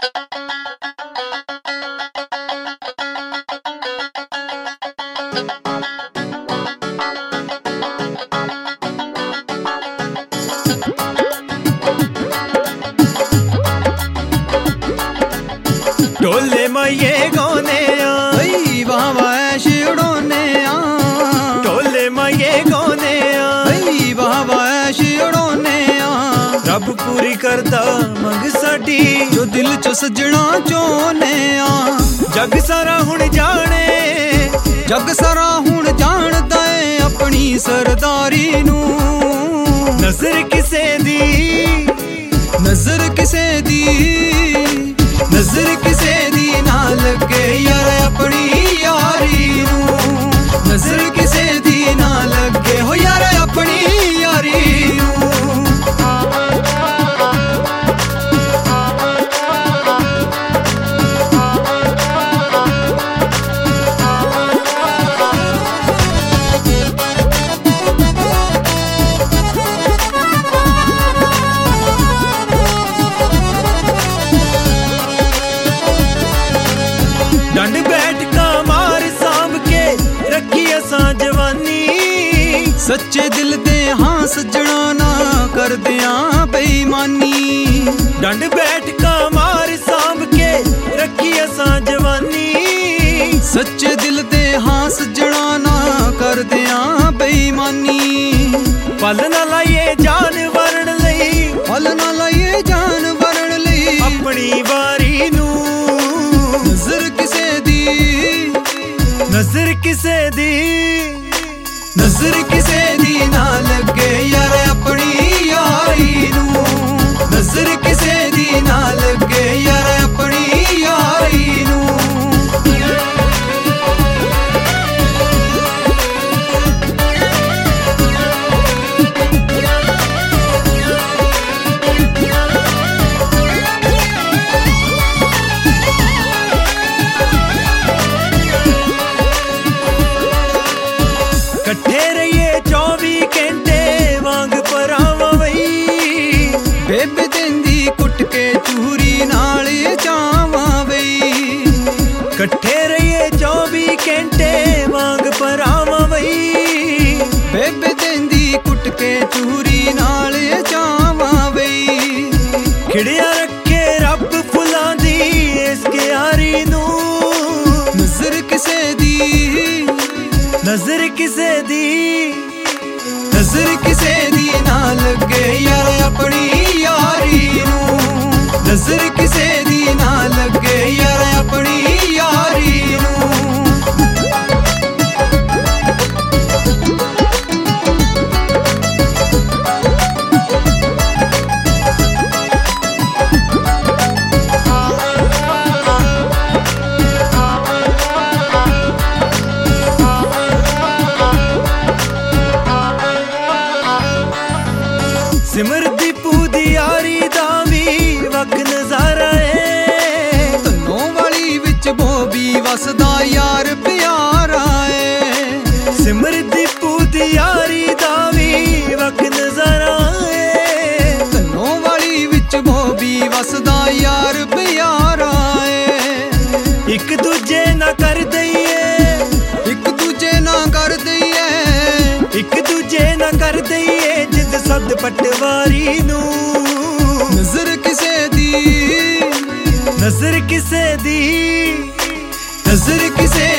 ढोले माये गाने भई बाबा ऐश उड़ाने ढोले माये गाने भई बाबा ऐश उड़ाने रब पूरी करदा मंग साडी जो दिल च सजना चाहने जग सारा हुण जाने जग सारा हुण जानदा है अपनी सरदारी नू नजर किसे दी नजर किसे दी नजर किसे दी ना लगे यार अपनी यारी नू नजर किसे दी ना लगे हो यार अपनी यारी नू डंड बैठ का मार सांभ के रखी असां जवानी सच्चे दिल दे हाँ सजना ना कर दिया बेईमानी डंड बैठ का मार सांभ के रखी असां जवानी सच्चे दिल दे हाँ सजना ना कर दिया बेईमानी पल ना लाइए जान वरण लई पल ना लाइए जान वरण लई अपनी वारी नू नजर किसे दी नजर किसे दी नजर किसे दी ना लगे यार अपनी यारी नू नजर किसे दी ना लगे यार अपनी यारी नू कट्ठे रहिए 24 घंटे वांग परावां वई बेबे देंदी कुट के चूरी नाल चावां वई कट्ठे रहिए 24 घंटे वांग परावां वई बेबे देंदी कुट के चूरी नाल चावां वई खिड़िया रखे रब फुलां दी इस क्यारी नू नजर किसे दी नजर किसे दी नजर किसे दी ना लगे यार अपनी यारी नू नजर किसे दी ना लगे यार अपनी यारी नू सिमरदी पूदी यारी दा भी वक नजारा है तन्नों वाली विच बोबी वसदा यार प्यारा है सिमरदी पूदी यारी दा भी वक नजारा है तन्नों वाली विच बोबी वसदा यार प्यारा है एक दूजे ना कर दईए एक दूजे ना कर दईए एक दूजे ना कर दईए जिद सद पटवारी नू नजर किसे दी नजर किसे दी नजर किसे